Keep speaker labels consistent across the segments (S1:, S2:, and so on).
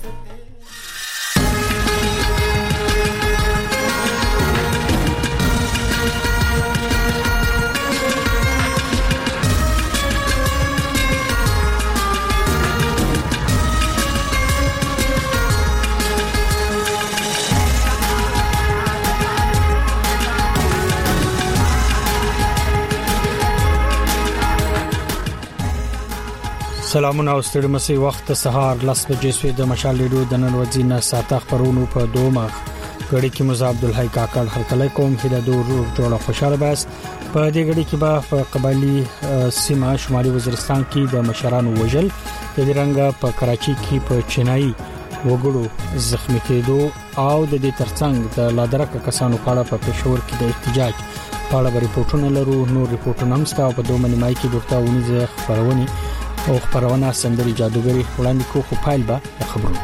S1: سلامونه او ستړي مسي وخت سهار 10 بجې سوی د مشال ریډیو د نن ورځې نه ساته خبرونو په دوه غړي کې مزه عبدالحی کاکړ هرکله کوم هله دور جوړه خوشاله باس په دې غړي کې به قبایلی سیمه شمالي وزیرستان کې د مشرانو وجل د رنګ په کراچي کې په چینایي وګړو زخمی کېدو او د دې ترڅنګ د لادرکه کسانو په اړه په پېښور کې د احتجاج په اړه ریپورتونه لرو نو ریپورتونه هم ستاسو په دوه منځای کې ډوکټر ونیزه خبرونه او خبرونه سندري جادوګری وړاندې کوو فایل به خبرونه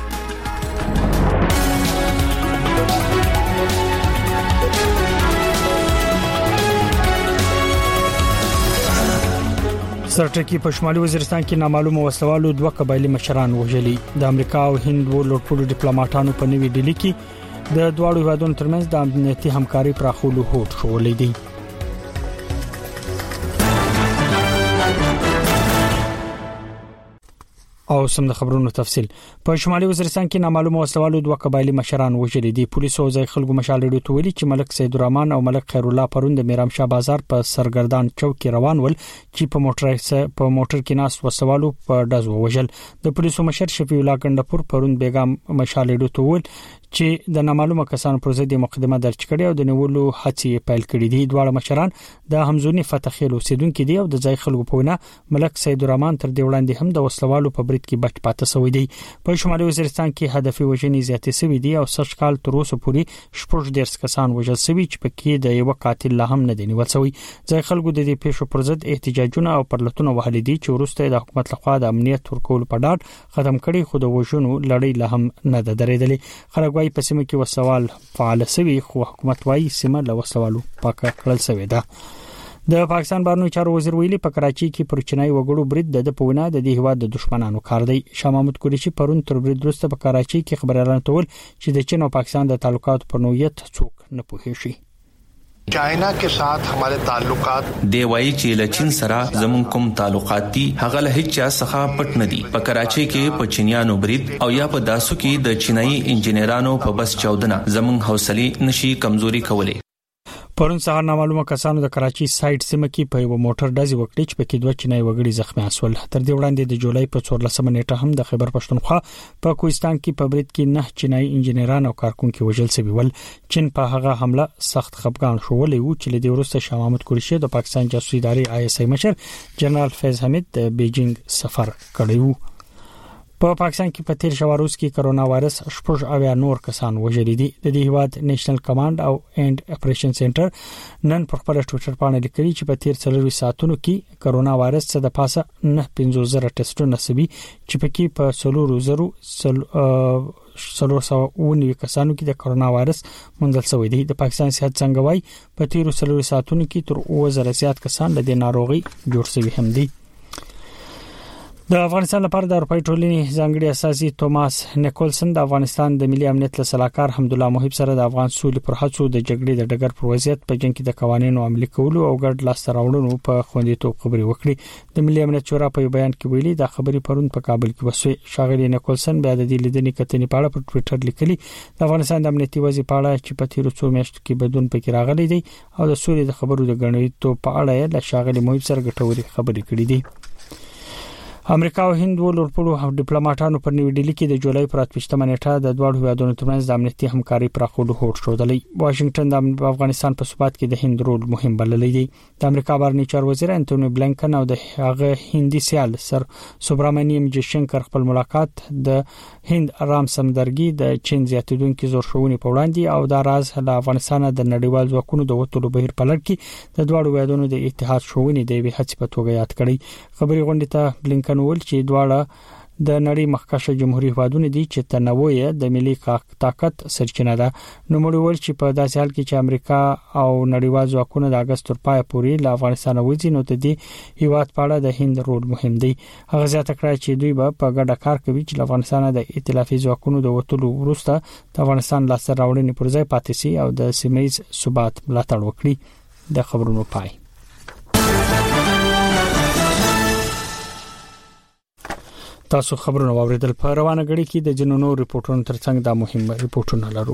S1: سرټکی په شمالي وزیرستان کې نامعلومه وسلوالو دوه قبایلی مشران وژلي د امریکا او هند ولورپولو ډیپلوماټانو په نوې ډیلی کې د دواړو هیوادونو ترمنځ د امنیتي همکاري پراخولو هوډ شولی دی او سم د خبرونو تفصيل په شمالي وزیرستان کې نامعلومه وسلوالو دوه قبایلی مشران وژلي دي پولیسو ځای خلکو مشال ډیډو تویلي چې ملک سید الرحمن او ملک خیر الله پروند د میرامشاه بازار په سرګردان چوک کې روان ول چې په موټر کې ناس وسوالو په داز وژل د پولیسو مشر شفیع الله ګندپور پروند بیگم مشال ډیډو تویل چې د نامعلومه کسانو پر ضد مقدمه درج کړي او د نیولو هڅې پیل کړې دي دواړه مشران د همزونی فتح خیل اوسیدونکو دي او د ځای خلکو په وینا ملک سید الرحمن تر دې وړاندې هم د وسلوالو په برید کې بچ پاتې شوی دی په شمالي وزیرستان کې هدفي وژنې زیاتې شوې دي او سږ کال تر اوسه پورې شپږ ډیر کسان وژل شوي چې پکې د یو قاتل لا هم نه دی نیول شوی ځای خلکو د دې پیښو پر ضد احتجاجونه او پرلتونه وهلي دي چې وروسته د حکومت لخوا د امنیت ورکول په ډاډ ختم کړي خو د وژنو لړۍ لا هم نه ده درېدلې خلک وايي په سیمه کې وسوال فعال شوی خو حکومت وايي سیمه له وسوالو پاکه کړل شوی ده د پاکستان بهرنیو چارو وزیر ویلي په کراچي کې پر چینای وګړو برید د پوینا د دې هواد د دشمنانو کار دی شاه محمود قریشي پرون تر برید وروسته په کراچي کې خبريالانو ته ویل چې د چین او پاکستان د تعلقاتو پر نوعیت څوک نه پوهیږي
S2: چاینا के साथ हमारे ताल्लुकात
S3: دی وایي چې له چین سره زمون کوم تعلقات دي هغه له هیڅ څخه پټ نه دي په کراچي کې په چینیانو برید او یا په داسو کې د چینایي انجنیرانو په بس چاودنه زمون حوصله نشي کمزوري کولای
S1: پرون سهار نامعلومه کسانو د کراچي سایټ سیمه کې په یو موټر ډزې وکړې چې پکې دوه چینایي وګړي زخمی شول تر دې وړاندې د جولای په 14 نیټه هم د خیبر پښتونخوا په کوهستان کې په برید کې 9 چینایي انجنیران او کارکونکو وژل شوي ول چین په هغه حمله سخت خفګان شوولې و چې د وروسته شاه محمود قریشي د پاکستان جاسوسي ادارې ISI مشر جنرال فیض حمید د بیجینګ سفر کړی و په پاکستان کې په تیر شواروز کې کرونا وایرس شپږ اویا نور کسان وژلي دي د دې هواد نېشنل کمانډ او اینډ اپریشن سنټر نن په خپل ټوئیټر باندې لیکلي چې په تیر 4 ساعتونو کې کرونا وایرس څخه د پاسه 950,000 ټیسټونه سوي چې پکې په 319 کسانو کې د کرونا وایرس منځل شوی دی د پاکستان صحت څنګه وای په تیر 4 ساعتونو کې تر 2000 زیات کسان د ناروغي جوړ شوي هم دي د افغانستان لپاره د اروپای ټولنې ځانګړي اساسي توماس نیکولسن د افغانستان د ملي امنیت لسلاکار حمدالله محب سره د افغان سولې پر هڅو د جګړې د ډګر پر وضعیت په جنګ کې د قوانینو عملي کولو او ګډ لاسته راوړنو په خوندیتوب خبري وکړي د ملي امنیت شورا په بیان کې ویلي د خبري پرون په کابل کې وسوي ښاغلي نیکولسن بیا د دې لیدنې کتنې په اړه په ټوئیټر لیکلي د افغانستان د امنیتي وضعیت په اړه چې په تیر څو میاشتو کې بدلون پکې راغلی دی او د سولې د خبرو د غنړېتو په اړه د ښاغلي محب سره ګټوري خبري کړې دي امریکا او هند ولورپولو ډیپلوماټانو پر نیو ډیلی کې د جولای پر 28 نیټه د دوه هیوادونو ترمنځ د امنیتي همکاري پراخولو هوډ شوډلی واشنگټن د افغانستان په ثبات کې د هند رول مهم بللی دی د امریکا بهرنی چارو وزیر انټونی بلنکن او د هغه هندي سیال سر سوبرامانیم جیشنکر خپل ملاقات د هند آرام سمدرګي د چین زیاتیدونکو زور شوونی په وړاندې او د راز له افغانستان د نړیوال ځواکونو د وټولو بهیر په لړ کې د دوه هیوادونو د اتحاد شوونی د هڅې په توګه یاد کړي خبري غونډه ته بلنکن ول چې دواړه د نړۍ مخکښه جمهوریت هیوادونه دي چې تنوع د ملي طاقت سرچینه ده. نو موږ چې په داسې حال کې چې امریکا او نړیوال ځواکونه د اگست تر پای پورې له افغانستان وځي نو د دې هیواد په اړه د هند رول مهم دی. هغه زیاته کړه چې دوی به په ګډه کار کوي چې افغانستان د ائتلافي ځواکونو د وټولو وروسته د افغانستان لاسته راوړنې پر ځای پاتې شي او د سیمه‌ییز ثبات ملاتړ وکړي. د خبرونو پای. تاسو خبرونه واوریدل. په روانه غړي کې د جنونو ریپورتونو ترڅنګ دا مهم ریپورتونه لرو.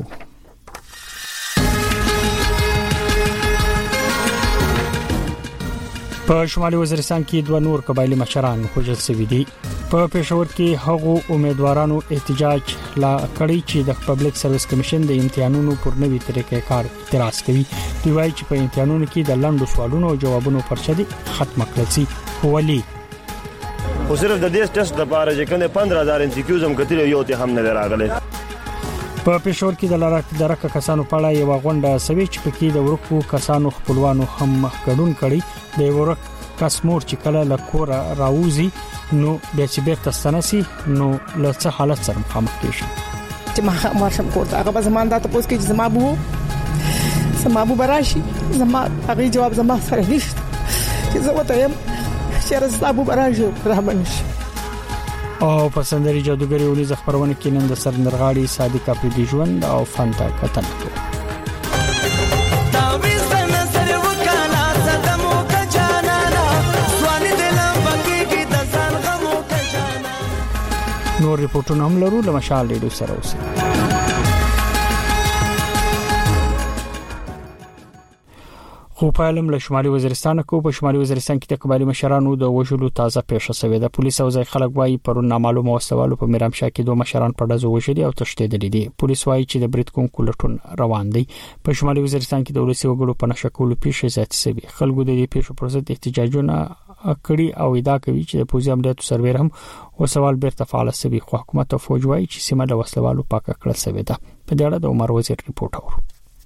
S1: په شمالي وزیرستان کې دوه نور قبایلی مشران وژل شوي دي. په پېښور کې هغو امیدوارانو احتجاج لا کړی چې د پبلک سرویس کمیشن د امتحانونو پر نوې طریقې کار اعتراض کوي. دوی وايي چې په امتحانونو کې د لاندو سوالونو او جوابونو پرچه دي ختم کړل شي. ولی
S4: خو صرف د دې ټیسټ لپاره چې کنه 15000 انسیکیوز هم کتل یو ته هم نه راغله.
S1: په پېښور کې د درکه کسانو په اړه یو غونډه سوي چې پکې د ورکو کسانو خپلوانو هم ګډون کړي. د ورک کسمور چې کله له کور راوځي نو بیا چې بیرته ستنسي نو له څه حالت سره مخامخ کیږي.
S5: چې ما مارشم کوړه هغه زمان دا تاسو کې زما بو سما بو براشي زما هغه جواب زما سره نشته چې زه وته يم چې رستا بو براشي رحمنش.
S1: او په سندري جادوګری ولې خبرونه کې نن د سرنرغاړي صادق افریدي ژوند او فانتا کتنه. نور ریپورتونه هم لرو. له مشال ریډیو سره اوسئ. خو په علم له شمالي وزیرستان کو په شمالي وزیرستان کې د قبایلی مشرانو د وژلو تازه پیښه شوې ده. پولیس او ځای خلک وايي پرون نامعلومه وسوالو په میرامشاه کې دوه مشران په ډزو وژلي او تښتېدلي دي. پولیس وايي چې د بریټ کوم کولټون روان دي. په شمالي وزیرستان کې د ولسی وګړو په نشکولو پیښه زیاتې شوې. خلکو د دې پیښو پر ضد احتجاجونه کړي او ادعا کوي چې د پوزي عملیاتو سرور هم وسوال بیرته فعال شوی. خو حکومت او فوج وايي چې سیمه له وسلوالو پاکه کړل شوې ده. په دې اړه د عمر وزیر ریپورت اورو.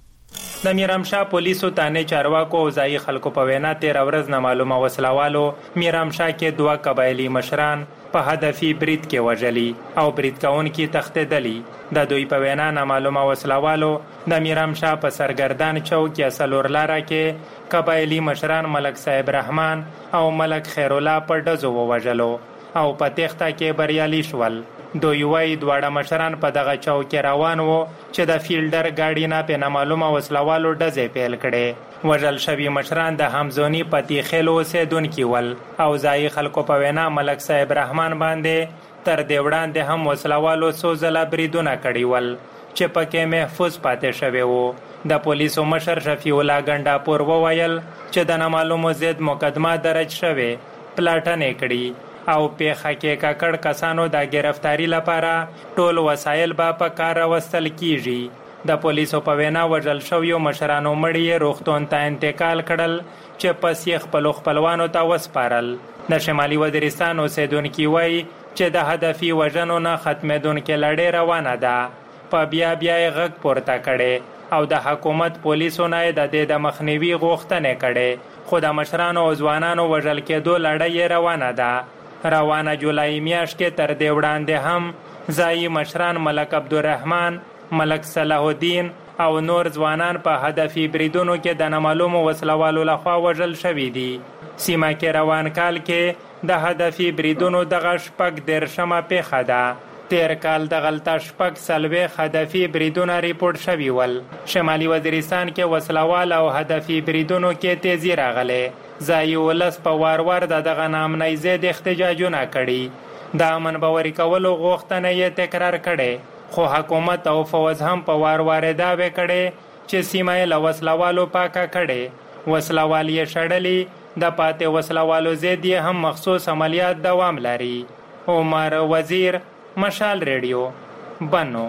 S6: د میرامشاه پولیسو تانه چارواکو او ځای خلکو په وینا 13 ورځ نامعلومه وسلوالو میرامشاه کې دوه قبایلی مشران په هدفي برید کې وژلي او برید کوونکي تښتېدلي. د دوی په وینا نامعلومه وسلوالو د میرامشاه په سرګردان چوک کې سلور لاره کې قبایلی مشران ملک صاحب رحمان او ملک خیر الله په ډزو ووژلو او په تخته کې بریالي شول. دوی وايي دواړه مشران په دغه چوک روان وو چې د فیلډر گاډي نه په نامعلومه وسلوالو ډزې پیل کړي. وژل شوي مشران د همزونی پتی خېلو اوسېدونکي ول او ځای خلکو په وینا ملک صاحب رحمان باندې تر دې وړاندې هم وسلوالو څو ځله بریدونه کړي ول چې پکې محفوظ پاتې شوی وو. د پولیسو مشر شفیع الله ګنډاپور وویل چې د نامعلومو ضد مقدمه درج شوی پلاټنې کړي او پیښه کې ککړ کسانو د گرفتاری لپاره ټول وسایل به په کار راوستل کیږي. د پولیسو په وینا وژل شویو مشرانو مړي روغتون ته انتقال کړل چې پس یې خپلوانو ته وسپارل. د شمالي وزیرستان اوسېدونکي وایي چې د هدفي وژنو نه ختمېدونکې لړۍ روانه ده. په بیا یې غږ پورته کړي او د حکومت پولیسو نه د دې د مخنیوي غوښتنې کړي. خو د مشرانو او ځوانانو وژل کېدو لړۍ روانه ده. روانه جولای میاشت کې تر دې وړاندې هم ځای مشران ملک عبدالرحمن، ملک صلاح الدین او نور ځوانان په هدفي بریدونو کې د نامعلومو وسلوالو لخوا وژل شوي دي. سیمه کې روان کال کې د هدفي بریدونو دغه شپږ دیرشمه پیښه ده. تیر کال د غلطه شپږ څلوېښت هدفي بریدونه ریپورټ شوي ول. شمالي وزیرستان کې وسلوال او هدفي بریدونو کې تیزی راغلی. ځای ولس په وار د دغه نامنۍ ضد احتجاجونه کړي. د امن باوري کولو غوښتنه یې تکرار کړي. خو حکومت او فوج هم په وار دعوې کړي چې سیمه یې له وسلوالو پاکه کړي. وسلوال یې شړلي. د پاتې وسلوالو ضد یې هم مخصوص عملیات دوام لري. عمر وزیر، مشال ریډیو، بنو.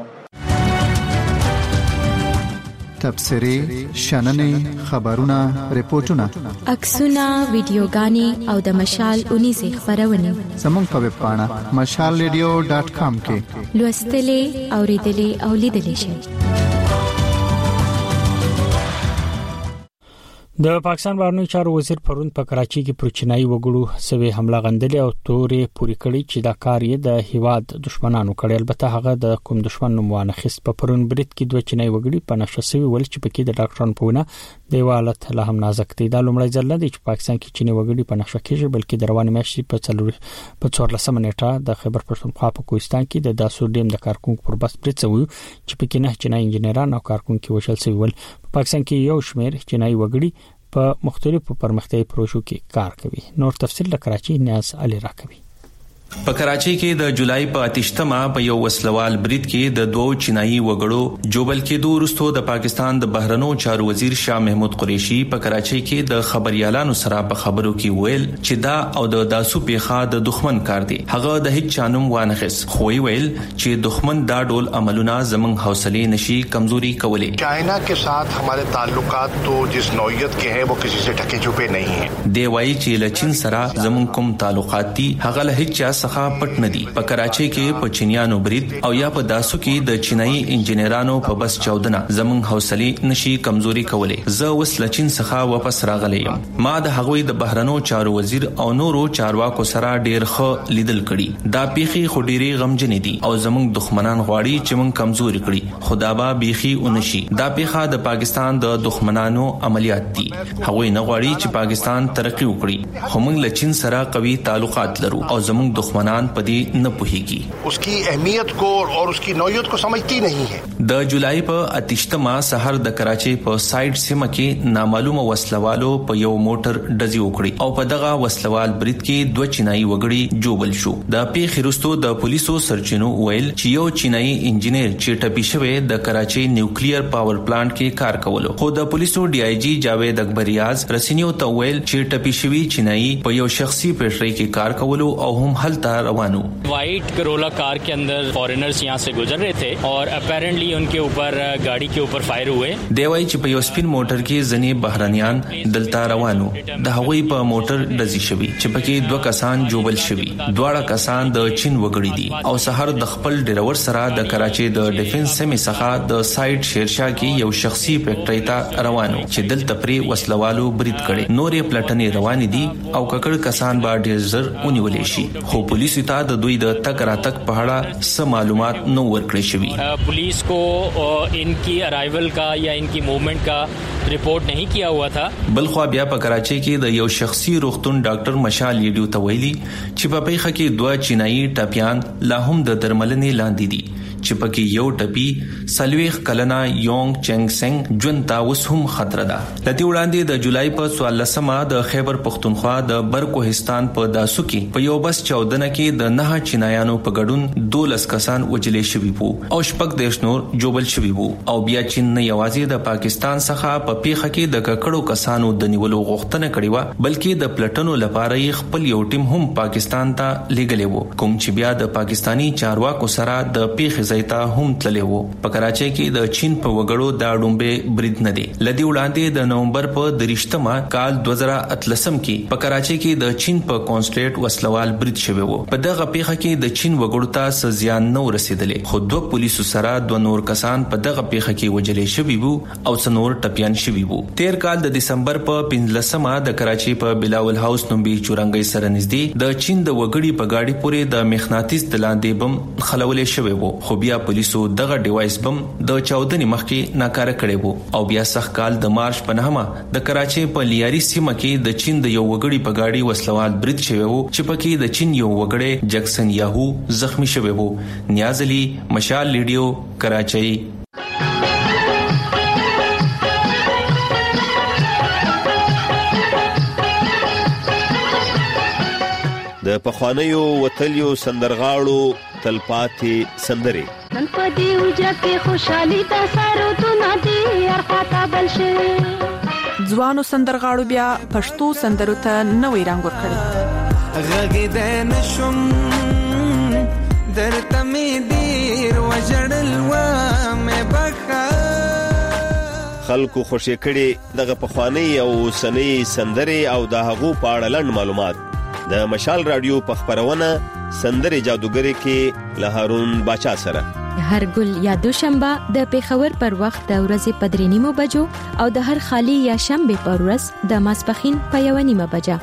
S7: تبصرې، شننې، خبرونه، ریپورتونه،
S8: عکسونه، ویډیوګانې او د مشال 19 خبرونه
S7: زموږ په ویب پاڼه mashalradio.com کې
S8: لوستلې، اوریدلې او لیدلې شئ.
S1: د پاکستان بهرنی چارو وزیر پرون په کراچي کې پر چینایي وګړو سوي حمله غندلې او تورې پوری کړې چې دا کار یې د هیواد دشمنانو کړی. البته هغه د کوم دشمن نوم وانه خست. په پرون برید کې دوه چینایي وګړي په نقشه سوي ول چې پکې د ډاکټرانو په ونه د حالت له هم نازک دي. دا لومړی ځل دی چې پاکستان کې چینایي وګړي په نقشه کېږي، بلکې د روانې میاشتې په 14 نیټه د خیبر پښتونخوا په کوهستان کې د داسور ډیم د کارکونکو پر بس برید شوی چې پکې نه چینایي انجنیران او کارکونکو وشل شوی ول. په پاکستان کې یو شمېر چینایي وګړي په مختلفو پرمختیايي پروژو کې کار کوي. نور تفصیل له کراچي نیاز علي راکوي.
S3: په کراچي کې د جولای په 28مه په یو وسلوال برید کې د دوو چینایي وګړو جوبل کېدو وروسته د پاکستان د بهرنیو چارو وزیر شاه محمود قریشي په کراچي کې د خبريالانو سره په خبرو کې ویل چې دا او د داسو پیخه د دښمن کار دی. هغه د هیڅ چانم وانخس خو ویل چې دښمن دا ډول عملونه زمنګ حوصله نشي کمزوري کولې.
S2: चाइना के साथ हमारे ताल्लुकात तो जिस नौयत के हैं वो किसी से ढके छुपे नहीं हैं.
S3: دی وايي چې لچین سره زمنګ کوم تعلقات دي هغه له هیڅ څخه پټ ندي. په کراچي کې په چینیانو برید او یا په داسو کې د چینایي انجنیرانو په بس چاودنه زمونږ حوصله نشي کمزوري کولې. زه وس لچین څخه واپس راغلم. ما د هغوی د بهرنیو چارو وزیر او نورو چارواکو سره ډیر ښه لیدل کړي. دا پیخي خډيري غمجن دي او زمونږ دښمنان غواړي چې مونږ کمزوري کړي. خدا با بيخي اونشي. دا پیخه د پاکستان د دښمنانو عملیات دي. هغوی نه غواړي چې پاکستان ترقی وکړي. خو مونږ لچین سره قوي تعلقات لرو او زمونږ دښمنان پدی نه پوهیږي.
S2: उसकी अहमियत को और उसकी नौयत को समझती नहीं है.
S3: د جولای په 28مه سحر د کراچي په سایډ سیمه کې نامعلومه وسلوالو په یو موټر ډزي وکړي او په دغه وسلوال برید کې دوه چینایي وګړي جوبل شو. د پیښې وروسته د پولیسو سرچینو ویل چې یو چینایي انجنیر چې ټپي شوی د کراچي نیوکلیر پاور پلانټ کې کار کولو. خو د پولیسو ډي آی جی جاوید اکبریاز رسنیو ته ویل چې ټپي شوی چینایي په یو شخصي پټري کې کار کولو او هم هلته روانو.
S9: वाइट करोला कार के अंदर फॉरेनर्स यहाँ से गुजर रहे थे और अपेरेंटली उनके ऊपर गाड़ी के ऊपर फायर हुए.
S3: دیوای چې په یو سپین موټر کې ځنې بهرانيان دلته روانو. د هغوی په موټر ډزي شوی چې پکې دوه کسان جوبل شوی. دواړه کسان د چین وګړي دي او سحر د خپل ډرایور سره د کراچي د ډیفنس سیمه څخه د سایډ شیرشاه کې یو شخصي فیکټری ته روانو چې دلته پرې وسلوالو برید کړي. نورې پلټنې روان دي او ککړ کسان به ډیر زر ونیولې شي. خو پولیسو ته د دوی د تک راتک په اړه څه معلومات نو ورکړي شوی.
S9: पुलिस को इनकी अराइवल का या इनकी मूवमेंट का रिपोर्ट नहीं किया हुआ था.
S3: بلخو بیا په کراچي کې د یو شخصي روغتون ډاکټر مشال لیډیو ته ویلي چې په پیښه کې دوه چینایي ټپيان لا هم د درملنې لاندې دي چې پکې یو ټپي سلويخ کلنا یونګ چنګ سنگ جونتا اوس هم خطر ده. لدی وړاندې د جولای په 14مه د خیبر پښتونخوا د برکوهستان په داسو کې په یو بس چاودنه کې د نه چینایانو په ګډون 12 کسان وجلې شوي وو او شپږ دیش نور جوبل شوي وو. او بیا چین نه یوازې د پاکستان څخه په پیښه کې د ککړو کسانو د نیولو غوښتنه کړې و بلکې د پلټنو لپاره یې خپل یو ټیم هم پاکستان ته لېږلی وو کوم چې بیا د پاکستانی چارواکو سره د پیښې ځایته هم تللی وو. په کراچۍ کې د چین په وګړو د ډومبه برید نه دی. لدی وړاندې د نومبر په 23مه کال 2013 کې په کراچۍ کې د چین په کونسولېټ وسلوال برید شوی وو. په دغه پیښه کې د چین وګړو ته سزیان نه ورسېدلې خو دوه پولیسو سره دوه نور کسان په دغه پیښه کې وجلې شوي وو او څنور ټپيان شوي وو. تیر کال د دسمبر په 15مه د کراچۍ په بلاول هاوس نومبي چورنګي سره نږدې د چین د وګړي په گاډي پورې د مخناطیس د لاندې بم خلولې شوی وو خو بیا پولیسو دغه ډیوایس بم د چاودنې مخکې ناکاره کړی وو او بیا سخت کال د مارچ په 9مه د کراچۍ په لیاري سیمه کې د چین د یو وګړي په گاډي وسلوال برید شوی وو چې پکې د چین یو وګړی جکسن یاهو زخمی شوی وو. نیاز علي مشال لیډیو کراچۍ.
S10: د پخوانیو وتلیو سندرغاړو تلپاتې سندرې
S11: نن په دې وجه کې خوشحالي د سرودونه دي ارخاته بل شي.
S12: ځوانو سندرغاړو بیا پښتو سندرو ته نوې رنګ ورکړی.
S13: غږ د نشم درته مې ډېر وژړل ومې بخښه.
S10: خلکو خوشې کړي دغه پخوانۍ او اوسنۍ سندرې او د هغو په اړه لنډ معلومات د مشال رادیو په خپرونه سندرې جادوګري کې له هارون باچا سره.
S8: هر ګل یا دوشنبه د پیښور پر وخت د ورځې په 3:30 بجو او د هر خالی یا شنبه پر ورځ د ماسپخین په 1:30 بجه.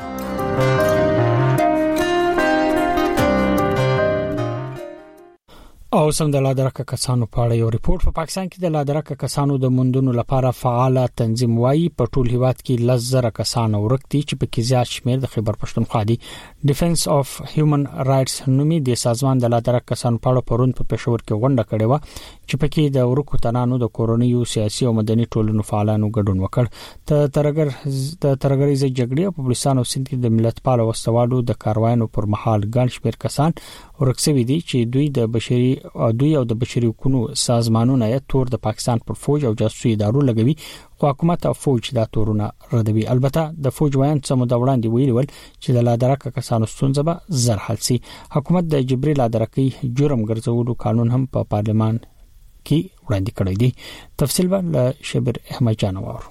S1: او سم د لادرکه کسانو په اړه یو ریپورت په پاکستان کې د لادرکه کسانو د موندونو لپاره فعال تنظیم وایي په ټول هیواد کې 10,000 کسان ورکتي چې په کې زیات شمیر د خیبر پښتونخوا دي. ډیفنس اف هیومن رائټس نومي د سازمان د لادرکه کسانو په اړه پرون په پېښور کې غونډه کړې و چې په کې د ورکو تنانو د کورونیو سیاسي او مدني ټولنو فعالانو ګډون وکړ. د ترګریزي جګړې په پاکستان او سند کې د ملتپال وسوالو د کاروانونو پر مهال ګڼ شمیر کسان ورکسوي دي چې دوی او د بشري حقوقو سازمانونه یې تور د پاکستان پر فوج او جاسوسي ادارو لګوي خو حکومت او فوج دا تورونه ردوي. البته د فوج وایي چې مدوړاندې ویلول چې د لادرکه کسانو ستونزه به زر حل سي. حکومت د جبري لادرکي جرم ګرځولو قانون هم په پارلمان کې وړاندې کړی دی. تفصیل به له شبر احمد جان وورو.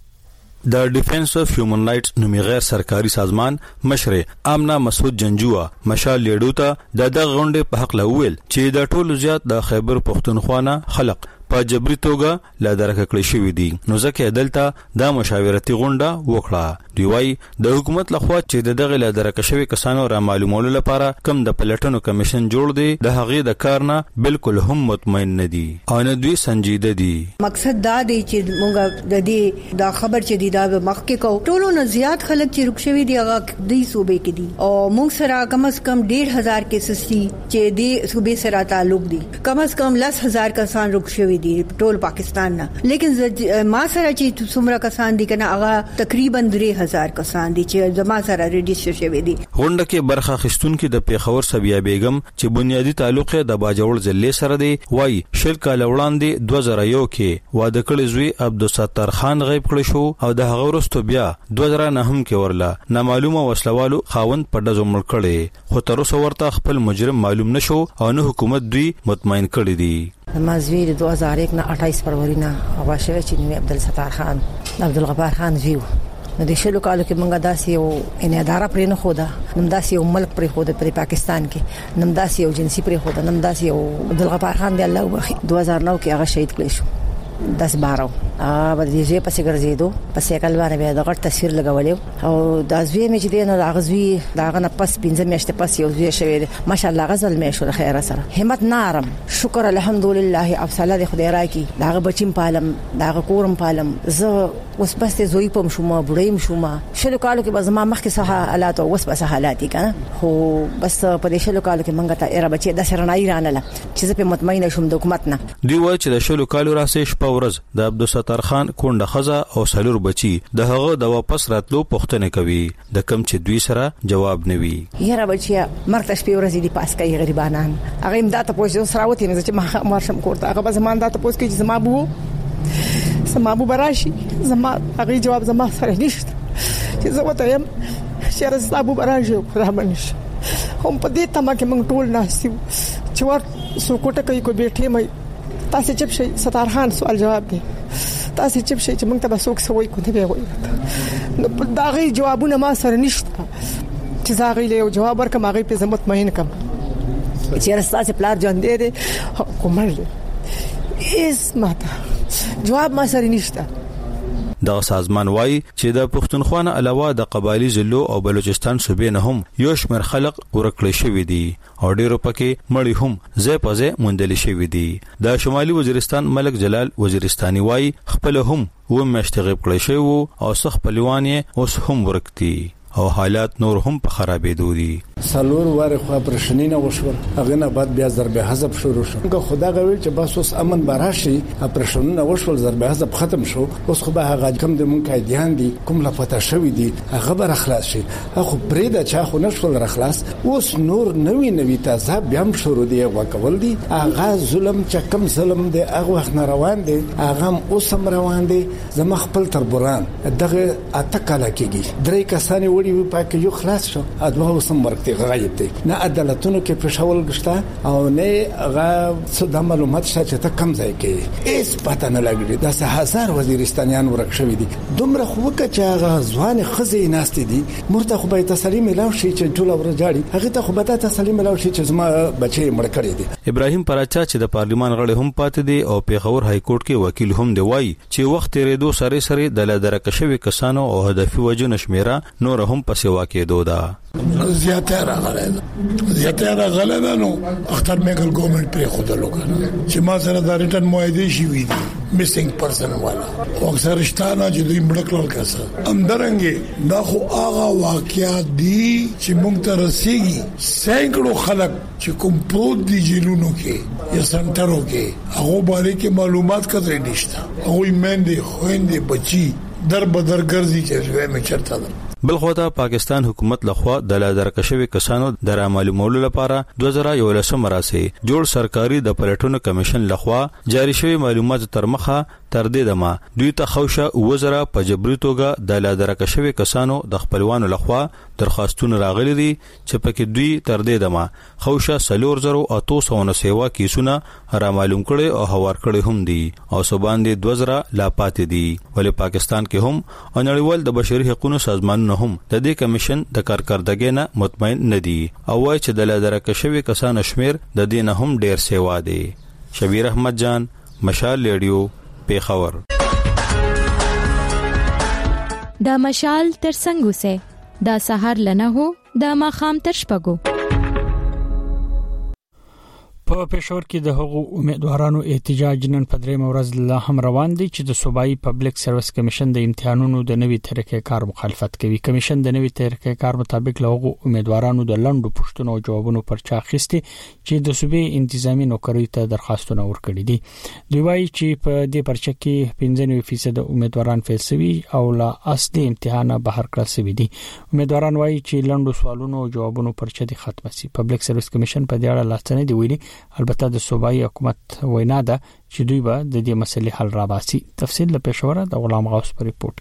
S14: د ډیفنس اف هیومن رائټس نومي غیر سرکاري سازمان مشر آمنا مسعود جنجوا مشال لیډو ته د غونډې په حق لویل چې د ټولو زیات د خیبر پښتونخوا نه خلق په جبري توګه لادرکه کړی شوی دي. نو ځکه دلته د مشاورتي غونډه وکړه. دی وايي د حکومت لخوا چې دغه لادرکه شوی کسانو را معلومولو لپاره کم د پلټنو کمیشن جوړ دی د هغه د کار نه بالکل هم مطمئن نه دي او نه دوی سنجیده دي.
S15: مقصد دا دی چې موږ د دې دا خبر چې دی دا مخکې کو ټولو نه زیات خلک چې رکشوي دي هغه د صوبې کې دي او موږ سره کم از کم 1,500 کیسز دي چې د صوبې سره تعلق دي. کم از کم 10,000 کسان رکشوي دي ټول پاکستان نه. لیکن ما سره چې څومره کسان دي کنه هغه تقریبا 3,000 کسان دي چې زما سره ريجستر شوي دي.
S14: غونډه کې برخه اخیستونکو د پیښور سبیا بیگم چې بنیادی تعلق د باجوړ ضلع سره دی وای شل کال وړاندې 2001 کې واده کړی زوی عبدالستار خان غیب کړی شو او د هغه وروسته بیا 2009 کې ورلا نامعلومه وسلوالو خاوند په دزو مړ کړي خو تر اوسه ورته خپل مجرم معلوم نشو او نه حکومت دوی مطمئن کړی دی.
S16: مازوی 2001 نه 28 فروری نه اواشوي چې نوم عبدالستار خان عبدالغفار خان زیو نو د شلو کالو کې موږ داسې یو ان اداره پرې نه خوده نم داسې یو ملک پرې خوده پر پاکستان کې نم داسې یو جنسي پرې خوده نم داسې یو عبدالغفار خان دی الله وبخي 2009 کې هغه شهید کړی شو 10 بارو د دې پسې ګرځېدو پسې کله باندې به د غټ تصویر لګولې او د ازوی مې چې دینه د غزوی داغه نه پس 15 میاشتې پس یو زوی شوی ماشاءالله غزل مې شو خیر سره همت نارم شکر الحمدلله افصله د خدای راکی داغه بچیم پالم داغه کورم پالم زه اوس بس ته زوی پم شوم بډایم شوم شلو کالو کې بس ما مخکې صحه حالات او اوس بس حالات کنه خو بس په دې شلو کالو کې منګه ته ایره بچي د سرنای رانه چې زه په مطمئنه شوم د حکومت نه.
S14: دی وای چې د شلو کالو راسې شپه ورځ د عبدالستار خان کونډه خزه او سلور بچي د هغه د واپس راتلو پوښتنه کوي د کم چې دوی سره جواب نوي.
S16: یاره بچي مرته شپه ورځ دي پاس کوي غریبانان هغه امداد ته پوښتنه سره وته نه چې ما مرشم کوړه هغه به زمان د تاسو کې چې زما بو سمابو براشي زما هغه جواب زما سره نشته چې زه وته يم شهر صاحب براشي رحمنش هم په دې تمه کې موږ ټول ناسیو چې ور سوکوټه کوي کو بیٹھے مې تاسو چپ شي ستار خان سوال جواب دی تاسو چپ شي چې موږ ته بسوک سوي کو دی وي نو دا غي جوابونه ما سره نشته چې زاغي له جواب ورکم هغه په زمت مهین کم چې راستاسه پلار جون دی کومل اس ماته جواب ما سره نشته.
S14: دا سازمان وای چې د پښتونخوا نه علاوه د قبایلی ضلعو او بلوچستان صوبې نه هم یو شمېر خلک ورکړل شوی دي او ډیرو پکې مړی هم ځای په ځای موندل شوی دي. د شمالي وزیرستان ملک جلال وزیرستاني وای خپل هم و مشتغب کړی شوی او سخ پهلوان اوس هم ورکتي او حالات نور هم په خرابېدو دي.
S17: سلور واره خو پرشنینه وشول هغه نه بعد بیا ضرب حذف شروع شو. خدا غوي چې بس اوس امن براشي پرشنینه وشول ضرب حذف ختم شو اوس خو به هغه کم د مونږ قیدیان دي کوم لا پتا شوی دي هغه بر اخلاص شي خو پرېدا چا خو نشول رخلاص اوس نور نوی تازه بیا هم شروع دي وکول دي هغه ظلم چې کم ظلم دي هغه وخت نه روان دي هغه اوس هم روان دي زما خپل تربوران دغه اتکاله کېږي درې کسانې کړي پاک یو خلاص شو ادوه وسم ورته غایب دي نه عدالتونو کې پښول غشتا او نه هغه څه د معلومات شته چې ته کم ځای کې هیڅ پته نه لګي د هزار وزیرستانیان ورک شوی دي دومره خو چې هغه ځوان خزې ناشته دي مرته خو به تسلیم ملاو شي چې ټول ورجاړي هغه ته خو به تسلیم ملاو شي چې زما بچي مړ کړی دي
S14: ابراهیم پراچا چې د پارلیمان غړي هم پاتې دي او پیښور های کورټ کې وکیل هم دی وایي چې وخت تیرېدو سره د لادرکشوي کسانو او هدفي وجو نشمیره نور هم پسې واقع دودا
S18: زیاته راغله نو اختر میګل ګورنمنت پر خود لوګا چې ما سره د ریټن موعده شي وي میسنګ پرسن والا او اکثر شتانه چې دوی مړکل کړه امدارنګي دا خو هغه واقعیات دي چې موږ ته رسیږي سینکړو خلک چې کوم پروت دي جیلونو کې یا سنټرو کې هغه باندې کې معلومات کړی نشته هغه مېندې خويندې بچي در بدر ګرځي چې زوی مې چرته ده
S14: بلخوته پاکستان حکومت لخوا د لادرکشوي کسانو د معلومولو لپاره 2011 راسي جوړ سرکاري د پلټونو کمیشن لخوا جاری شوی معلومات تر مخه تر دې دمه دوی ته خوشه وزره په جبري توګه د لادرکشوي کسانو د خپلوانو لخوا درخواستونه راغلي دي چې پکې دوی تر دې دمه خوشه 4000 سیوا کیسونه را معلوم کړي او هوار کړي هم دي او سبان دي 2000 لا پاتې دي ولې پاکستان کې هم انړیوال د بشري حقوقو سازمان هم د دې کمیشن د کارکردګۍ نه مطمئن نه دي او وايي چې د لادرکشوي کسانو شمیر د دې نه هم ډیر سیوا دي شبیر احمد جان مشال ریډیو پیښور
S8: دا مشال تر څنګه سه دا سحر لنه هو دا ماخام تر شپګو
S1: په پېښور کې د هغو امیدوارانو احتجاج نن په درېم ورځ لا هم روان دي چې د صوبایي پبلک سرویس کمیشن د امتحانونو د نوي طریقې کار مخالفت کوي. کمیشن د نوي طریقې کار مطابق له هغو امیدوارانو د لنډو پوښتنو او جوابونو پرچا اخیستي چې د صوبې انتظامی نوکریو ته درخواستونه ورکړي دي. دوی وایي چې په دې پرچه کې 95% امیدواران فیل شوي او لا اصلي امتحان بهر کړل شوی دي. امیدواران وایي چې لنډو سوالونو او جوابونو پرچه دي ختم شي. پبلک سرویس کمیشن په دې اړه لاڅنې دی ویلي البته د صوبایي حکومت وینا ده چې دوی به د دې مسلې حل راوړي. تفصیل له پېښور د غلام غوث په ریپورت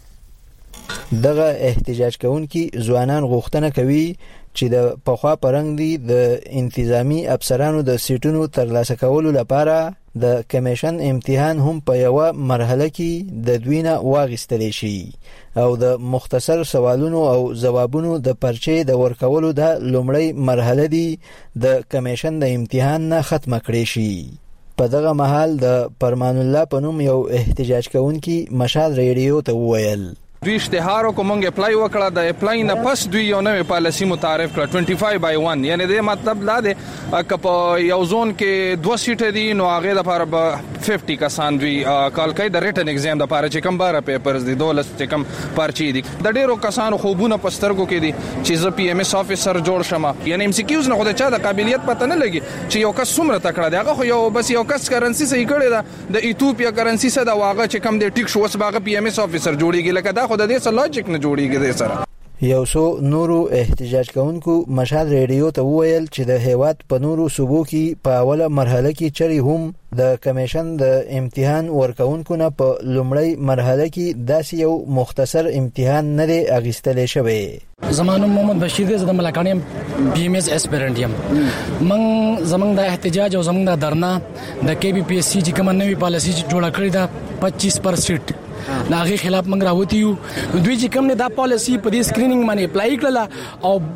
S1: کې.
S19: دغه احتجاج کوونکي ځوانان غوښتنه کوي چې د پخوا پرنګ دي د انتظامی افسرانو د سیټونو ترلاسه کولو لپاره د کمیشن امتحان هم په یو مرحله کې د دوینه واغستل شي او د مختصر سوالونو او جوابونو د پرچې د ورکولو د لومړی مرحله دی د کمیشن د امتحان نه ختمه کړي شي. په دغه محل د پرمان الله پنوم یو احتجاج کوونکی مشال ریډیو ته وویل
S20: دوی اشتهار کو مونږ اپلای وکړه د اپلای نه پس دوی یو نوې پالیسی متعارف کړه 25/1 یعنی د مطلب لا ده کپ یو زون کې 2 سیټ دي نو هغه د لپاره 50 کسان دوی کال کوي د ریټن ایگزام د لپاره چې کم 12 پیپرز دي 12 چې کم پرچی دي د ډیرو کسانو خوبونه پسترګو کې دي چې ز پی ام اس افیسر جوړ شمه یعنی ام سی کیوز نه خو د چا د قابلیت پته نه لګي چې یو کس څومره تکړه دی هغه خو یو بس یو کس کرنسی صحیح کړی دا د ایتوپیا کرنسی سره دا واغه چې کم دی ټیک شو وس باغه پی ام اس افیسر جوړیږي لکه دا خو د دې لوجیک نه جوړیږي د سره.
S19: یو څو نورو احتجاج کوونکو مشال ریډیو ته وویل چې د هیواد په نورو صوبو کې په اوله مرحله کې چری هم د کمیشن د امتحان ورکوونکو نه په لومړی مرحله کې داسې یو مختصر امتحان نه دی اغوستل شوی.
S21: زمانو محمد بشیر دې د ملکانیم بی ام اس اسپیرنټ یم من زمنګ د احتجاج او زمنګ د درنا د کی بی پی اس سی چې کوم نوې پالیسی جوړه کړې ده 25% داغه خلاف موږ راوتی یو دوی چې کوم نه دا پالیسی په دې سکرینینګ باندې اپلای کړل او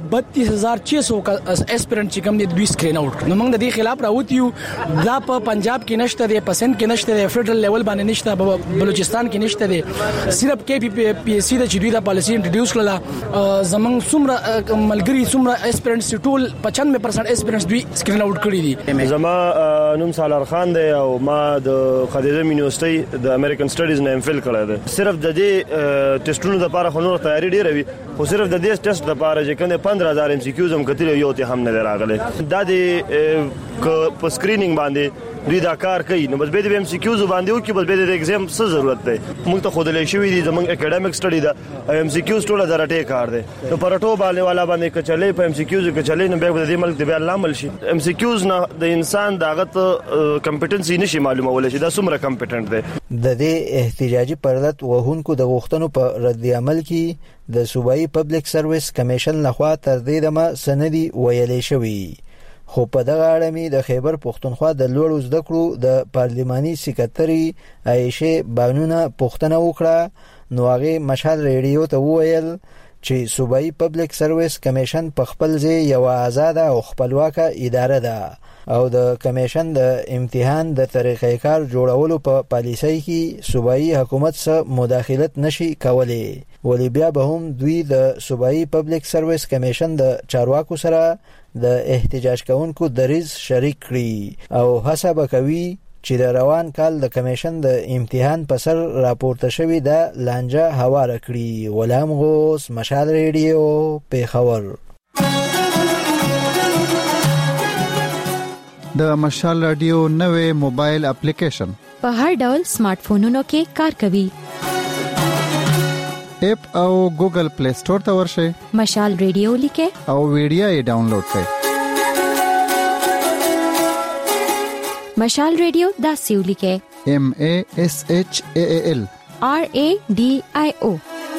S21: 32600 اسپیرنټ چې کوم نه دوی سکرین اوټ نو موږ د دې خلاف راوتی یو دا په پنجاب کې نشته دی پسند کې نشته دی فدرل لیول باندې نشته په بلوچستان کې نشته دی صرف کې پی اس سی د چې دوی دا پالیسی انټروډیوس کړل زمنګ څومره ملګری څومره اسپیرنټس ټول 95% اسپیرنټس دوی سکرین اوټ کړی دي.
S4: زما نوم سالار خان دی او ما د خدیجه یونیورسيټي د امریکن سټډیز نه ام فل کړی دی. صرف د دې ټیسټونو لپاره خو نور تیاری ډیره وي خو صرف د دې ټیسټ لپاره چې کنه 15000 ام سی کیوز هم کتل یو ته هم نه راغله. دا د په سکرینینګ باندې دوی دا کار کوي نو بس به د ام سی کیو باندې او کې بس به د ایگزام څه ضرورت دی موږ ته خود له شوی دي زمونږ اکیډمیک سټډي دا ام سی کیو ټوله درټه کار دی نو پرټو باندې والا باندې کچلې په ام سی کیو کې چلې نو به د دې ملک د بیا لامل شي ام سی کیوز نه د انسان دغه کمپټنسي نشي معلومول شي دا څومره کمپټنټ دی
S19: د دې احتجاجي پردت وهونکو د غوښتنو په رد عمل کې د صوبایي پبلک سرویس کمیشن لخوا تر دې دمه سندي ویلې شوی خو په دغه اړه می د خیبر پښتونخوا د لوړو زده کړو د پارلماني سکرټري عائشه بانونه پښتنه وکړه نو هغه مشال ریډیو ته وویل چې صوبایي پبلک سرویس کمیشن په خپل ځای یو آزاد او خپلواکه اداره ده او د کمیشن د امتحان د طریقې کار جوړولو په پالیسۍ کې صوبایي حکومت سره مداخلت نشي کولای ولی بیا به هم دوی د صوبایي پبلک سرویس کمیشن د چارواکو سره د احتجاج کوونکو دریز شریک کړي او هڅه وکوي چې د روان کال د کمیشن د امتحان په سر راپورته شوی د لانجه هواره کړي غلام غوث مشال ریډیو پیښور
S7: د مشال رادیو نوې موبایل اپلیکیشن
S8: په هر ډول سمارټ فونونو کې کار کوي
S7: اپ او ګوګل پلی سٹور ته ورشئ
S8: مشال ریډیو لیکه
S7: او ویډیو یې ډاونلوډ کړئ
S8: مشال ریډیو دا سیو لیکه
S7: MASHAAL
S8: RADIO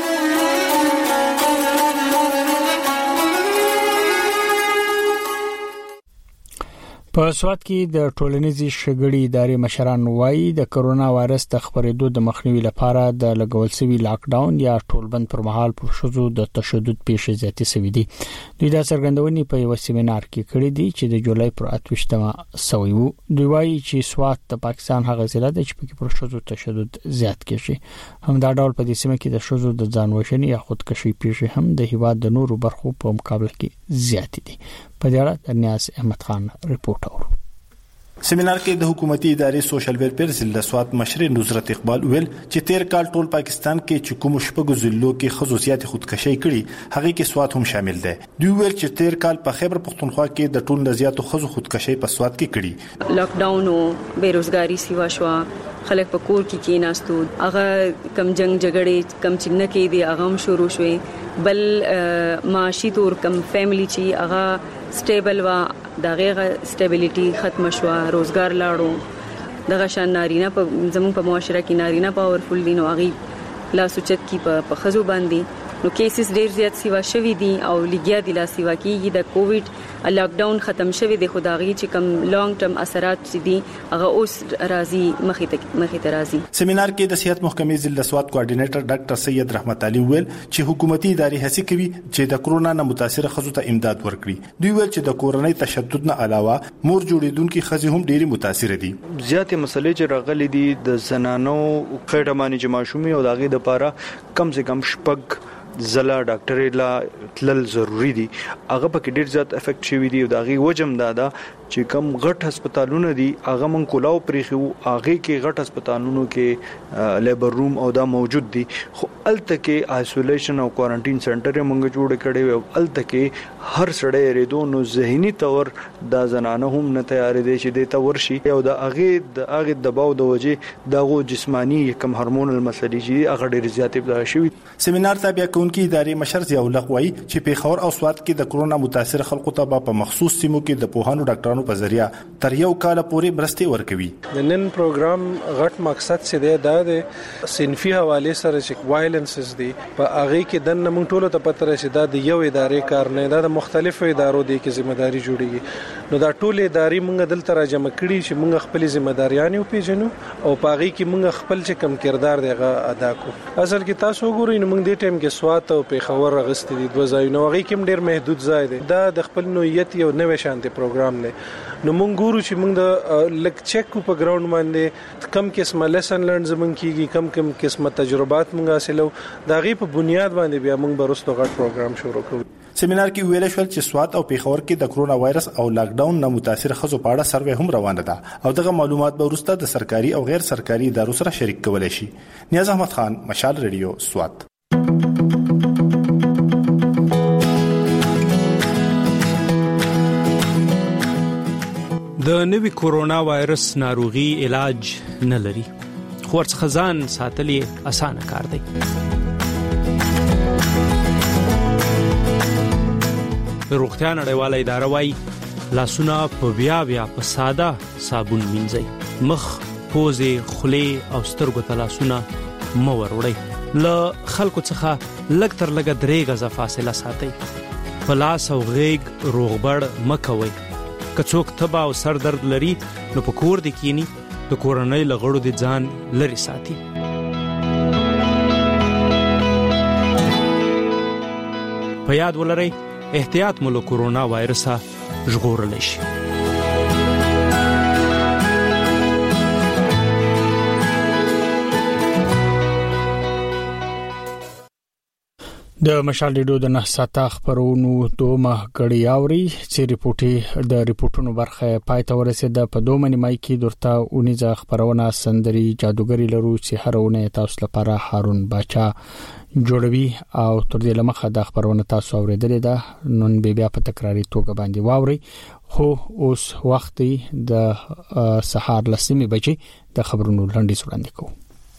S1: په سواد کې د ټولنیزي شګړې ادارې مشران وایي د کرونا وایرس د خپرېدو د مخنیوي لپاره د لګول شوی لاک ډاون یا ټولبند پر مهال پر شذو د تشدد پیښې زیاتې شوې دي دوی دا څرګندونې په یو سیمینار کې کړې دي چې د جولای پر 28مه سوي وو دوی وایي چې سواد د پاکستان هغه ضلع ده چې په پر شذو تشدد زیات کیږي هم دا ډول په دې سیمه کې د شذو د ځانوژنې یا خودکشي پیښې هم د هیواد د نورو برخو په مقابله کې زیات دي په دې اړه د نیاز احمد خان رپورټ اورو
S5: سیمینار کې د حکومتي ادارې سوشل ویلفیر ضلع سواد مشر نصرت اقبال ویل چې تیر کال ټول پاکستان کې چې کوم شپږ ضلعو کې خصوصیات خودکشي کړي هغه کې سواد هم شامل دی دوی ویل چې تیر کال په خیبر پښتونخوا کې د ټول نزياتو خودکشي په سواد کې کړي
S22: لاک ډاون او بیروزګاری سیوا شو خلک په کور کې کېناستو هغه کم جنگ جګړې کم چې نه کې دي هغه هم شروع شوې بل معاشي تور کم فیملی چې هغه سټیبل وا دغه سټیبিলিټي ختم شو روزګار لاړو دغه شان نارینه په زموږ په معاشره کې نارینه پاورفل دي نو هغه لا سوچت کی په خزو باندې نو کیسز ډیر زیات سیوا شوی دي او لګیا دي لا سیوا کیږي د کووډ لاک ډاون ختم شوی دی خدایي چې کم لانګ ټرم اثرات دي هغه اوس راځي مخې ته راځي
S5: سیمینار کې د صحت محکمې ضلع سواد کوارډینیټر ډاکټر سید رحمت علي ویل چې حکومتي ادارې هڅه کوي چې د کرونا نه متاثر خزو ته امداد ورکړي دوی ویل چې د کورونی تشدد نه علاوه مور جوړیدونکو خزي هم ډېری متاثر دي
S23: زیاتې مسلې چې راغلي دي د زنانو خېټه باندې جماشومي او داغي د پاره کم سے کم شپږ زلا ډاکټر لا تلل ضروری دي هغه په ډیر زیات افیکټ شوی دی او داغي وجم دادا چې کم غټ هسپتالونه دي هغه مون کولاو پریخو هغه کې غټ هسپتالونو کې لیبر روم او دا موجود دي خو الته کې آیسولیشن او کوارانټین سنټر مونږ جوړ کړي او الته کې هر سړی ریدو نو ذهني تور دا زنانه هم نه تیار دي چې د تور شي او دا هغه دباو د وجه دغه جسمانی کم هورمونل مسلې چې هغه ډیر زیات ابتدا شوی
S5: سیمینار ته بیا کوونکی ادارې مشر ضیاء الله وایي چې په خور او سواد کې د کرونا متاثر خلکو ته په مخصوص سیمو کې د پوهانو ډاکټرانو په ذریعہ تر یو کال پورې مرستې ورکوي
S24: د نن پروګرام غټ مقصد څه دی د صنفي حواله سره چې وایلنسز دي په هغه کې د نمون ټولو ته پته راشي د یو ادارې کار نه د مختلفو ادارو د کې ځمېداري جوړیږي نو دا ټول ادارې مونږ دلته راجمع کړي چې مونږ خپل ځمېداریان پیژنو او په هغه کې مونږ خپل چې کم کردار دیغه ادا کو اصل کې تاسو وګورئ نو مونږ د ټیم کې سوات او پیښور غستې دي دوه ځای نو هغه کې ډیر محدود ځای دی دا د خپل نوعیت یو نوې شانتي پروګرام دی نو مونږ ګورو چې مونږ د لک چک په ګراوند باندې کم قسمه لیسن لرن زمونږ کیږي کم قسمه تجربات مونږ حاصلو دا غي په بنیاد باندې بیا مونږ برستو غټ پروګرام شروع کوو
S5: سیمینار کې ویل شو چې سواد او پیښور کې د کرونا وایرس او لاک ډاون نه متاثر خزو په اړه سروې هم روانه ده او دغه معلومات به وروسته د سرکاري او غیر سرکاري ادارو سره شریک کولای شي نیاز احمد خان مشال ریډیو سواد
S2: د نوي کورونا وایرس ناروغي علاج نه لري، خو ورڅخه ځان ساتل یې اسانه کار دی. روغتیا نړیواله اداره وايي لاسونه په بیا په ساده صابون مینځئ، مخ، پوزې، خولې او سترګو ته لاسونه مه وروړئ. له خلکو څخه لږ تر لږه 3 غزه فاصله ساتئ. په لاس او غېږ روغبړ مه کوئ. که څوک تبه او سر درد لري نو په کور دې کینی، د کورنۍ له غړو دې ځان لرې ساتي. په یاد ولرئ احتیاط مو له کورونا وایرسه ژغورلی شي.
S1: د مشال ریډیو د 9 ساعته خبرونو دومه غړي اوري چې ریپورتونو برخه پای ته ورسېده. په دومه نیمای کې درته اونیزه خبرونه سندري جادوګری لرو چې هرونه تاسو لپاره هارون باچا جوړوي او تر دې لمخه د خبرونه تاسو اوریدلې ده، نن بیا په تکراری توګه باندې واوري. خو اوس وخت د سهار لسمه بجې د خبرونو لاندې وړاندې کوو.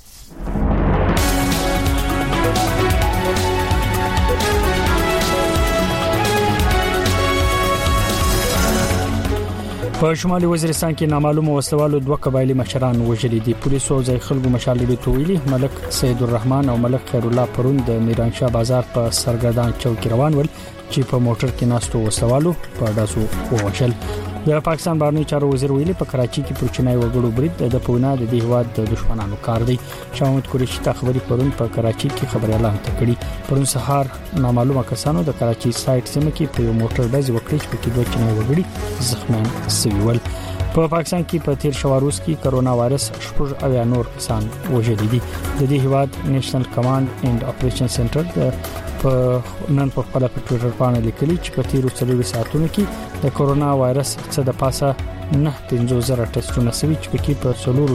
S1: په شمالي وزیرستان کې نامعلومه وسلوالو 2 قبایلی مشران وژلي دي. پولیسو ځای خلکو مشالې تویلي ملک سید الرحمن او ملک خیر الله پرون د میرانشاه بازار په سرګردان چوک روان ول چې په موټر کې ناستو وسلوالو په داسو ووشل. د پاکستان بهرنی چارو وزیر ویلي په کراچي کې پرچنای وګړو برید د پونا د هیواد د دشمنانو کار دی. شاهد قریشي ته خبري پرون په کراچي کې خبري اعلان کړي. پرون سهار نامعلومه کسانو د کراچي سایت سیمه کې په موټر ډز وکړي چې په کې دوه چنای وګړي زخمیان سویول. په پاکستان کې په تیر شواروز کې کرونا وایرس 9 نور کسان وژلي دي. د دې هیواد نېشنل کمانډ اینڈ اپریشن سنټر په نن په خپل ټوئیټر باندې لیکلي چې په تیر 24 ساعتونو کې د کرونا وایرس څخه د پاسه 950,000 ټیسټونه شوي چې په کې په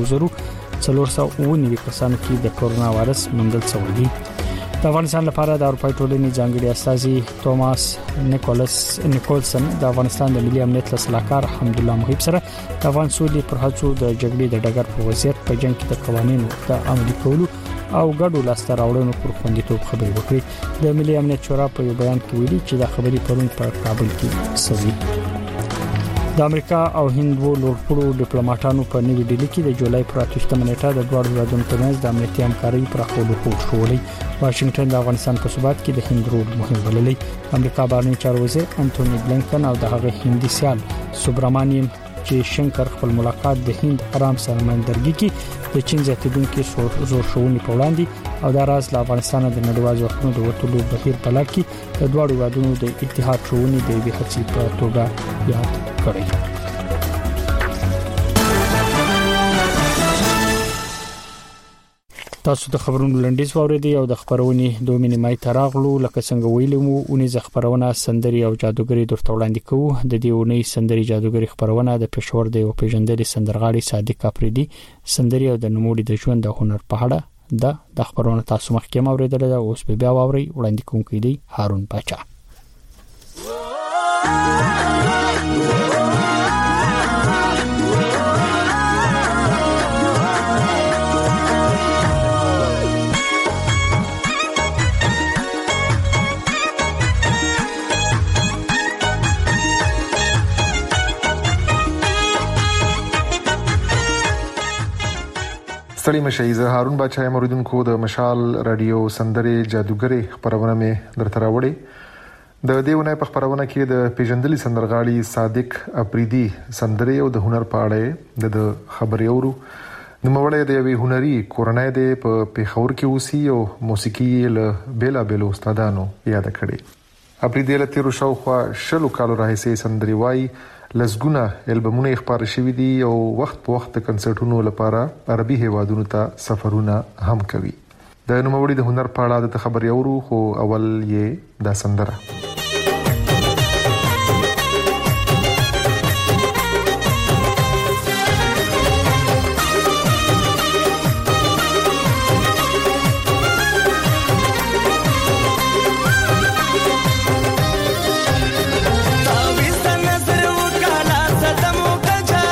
S1: 4,490 کسانو کې د کرونا وایرس موندل شوی دی. د افغانستان لپاره د اروپای ټولنې ځانګړي استازي توماس نیکولسن د افغانستان د ملي امنیت لسلاکار حمد الله محب سره د افغان سولې پر هڅو د جګړې د ډګر په وضعیت په جنگ کې د قوانینو د عملي کولو او ګډو لاسته راوړنو پر خوندیتوب خبرې وکړي. د ملي امنیت شورا په یو بیان کې ویلي چې د خبرې پرون په کابل کې شوې. د امریکا او هند لوړپوړو ډیپلوماټانو په نوې ډیلي کې د جولای پر 8 نیټه د دوه هیوادونو ترمنځ د امنیتي همکارۍ پراخولو هوډ شولې. واشنگټن د افغانستان په ثبات کې د هند رول مهم بللی. امریکا بهرنی چارو وزیر انټونی بلینکن او د هغه هندي سیال سوبرامانیم چې شنکر خپل ملاقات د هند آرام سرمایه‌داري کې د چین زیاتیدونکو زور شوونی په وړاندې او د راز له افغانستان د نړیوالو ځواکونو د وټولو بهیر په لړ کې د دوه هیوادونو د اتحاد شوونی د وی هڅې په توګه یاد کړی. تاسو د خبرونو لنډیز واوریدئ او د خبرونې دوه نیمای تراغلو لکه څنګه ویلو اونې ز خبرونه سندري او جادوګری درته وړاندې کوو. د دې اونۍ سندري جادوګری خبرونه د پېښور د یو پیژندل سندرغاړي صادق افریدي سندري او د نوموړي د ژوند د هنر په اړه د خبرونه تاسو مخکې اوریدل او اوس به بیا واوري. وړاندې کوونکی دی هارون باچا.
S3: ستړي مشي زه هارون باچا موریدونکو د مشال رادیو سندري جادوګری خبرونه مې درته راوړي. د دیونه په خبرونه کې د پیژندلي سندرغاړي صادق افریدي سندري او د هنر په اړه د خبرې اورو. نوموړی د یوې هنري کورنۍ د په پیښور کې اوسي او موسیقي له بیلا بیلو استادانو یاد کړي. افریدي له تیرو شاوخوا 20 کالو راهیسې سندري وایي. لزګونه البمونه خبر شوي دي او وخت په وخت د کنسرټونو لپاره عربي هیوادونو ته سفرونه هم کوي. د نوموړي د هنر په اړه د خبرې اورو خو اول یې دا سندره.
S13: نظر وکاله صدمو کجا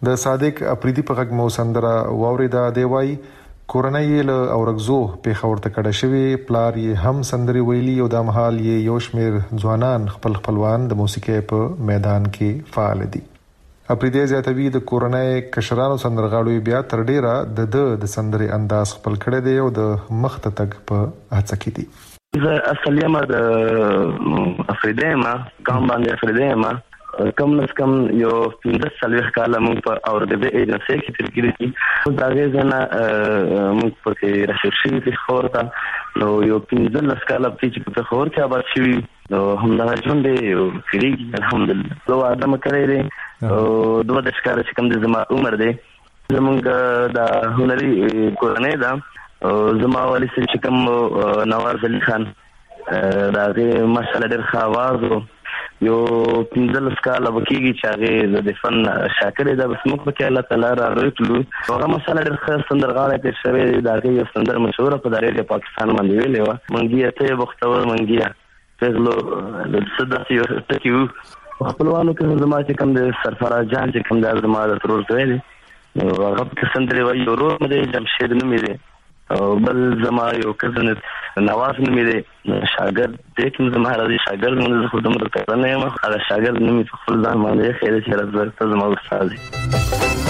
S3: د صادق افریدي په غږ مو سندره واوریدا دی وای کورنۍ له اورغزو په خورته کډه شوی پلار یې هم سندري ویلي او د محل یې یو شمیر ځوانان خپل خپلوان د موسیقي په میدان کې فعال دي. افریدي زیاتوي د کورنۍ کشرانو سندرغاړو بیا تر ډیره د سندري انداز خپل کړی دی او د مخته تک په هڅه کې دي.
S6: زه اصلي ما د افریدي ما کوم باندې افریدي ما کم نس کم یو 15 سالوخ کاله مونږ په اورګبه ایجنسی کې تر کې دي دا غزنه مونږ په کې راشي په خورتا نو یو 15 کاله په خور کې آباد شوی نو هم دا ژوند دی کړي الحمدلله نو ادم کړی او دوه د ښکار چې کم د زما عمر دی زمونږ د هنري کورنۍ دا زما والي چې کم نواز علي خان دا غي ماشاءالله ډېر ښه आवाज یو 15 کاله وکیږي چې هغه د فن شاکر دی بس موږ په الله تعالی راغلو هغه ماشاءالله ډېر ښه سندرغاړی تر شوی دا غي یو سندر مشهور په دایره پاکستان باندې ویلې و منګي ته بختور منګي فغلو د صدق یو تکیو خپلوانو کې زما چې کوم د سرفراز جان چې کوم د زما د ترور ته دی هغه په سندري وایي ورو مې جمشید نومې دی او بل زما یو کزن نواز نومې دی شاګرد دی کوم زما راځي شاګرد نومې خو دمر ته نه یم هغه شاګرد نومې خپل ځان باندې خیر چې راځي زما استاد دی.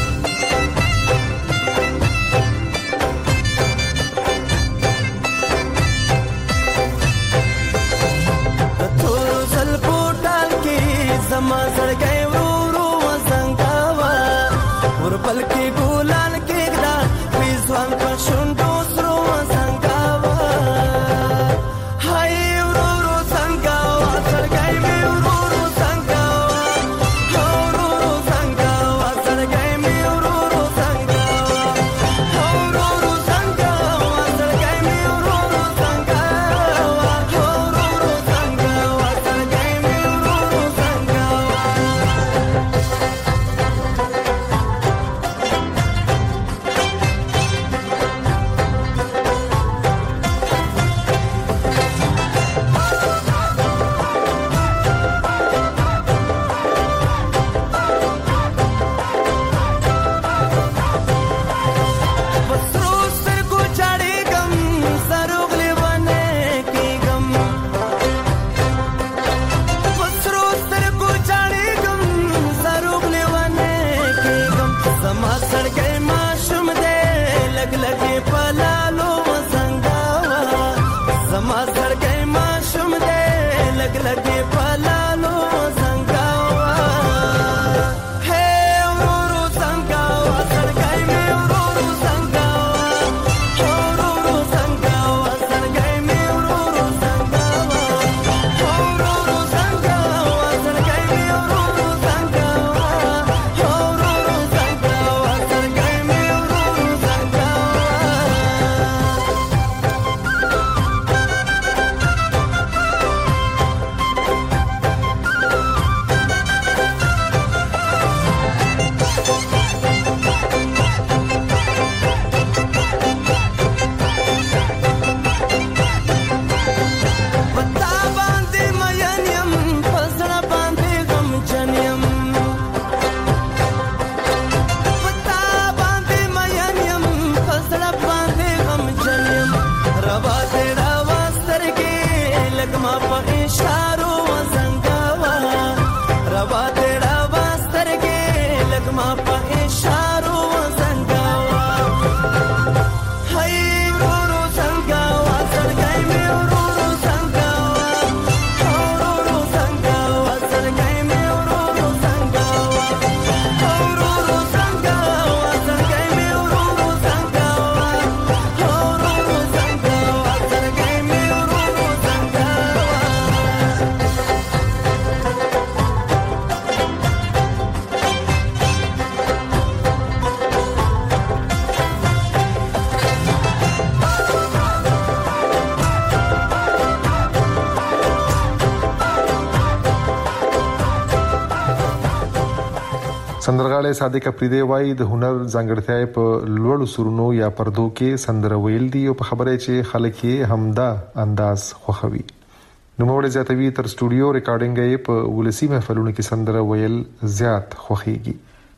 S3: سندرغاړی صادق افریدي وایي د هنر ځانګړتیا په لوړو سرونو یا پردو کې سندره ویل دي او په خبره چې خلک یې همدا انداز خوښوي. نو موږ زیاتوي تر سټوډیو ریکارډینګ یې په ولسی محفلونو کې سندره ویل زیات خوښيږي.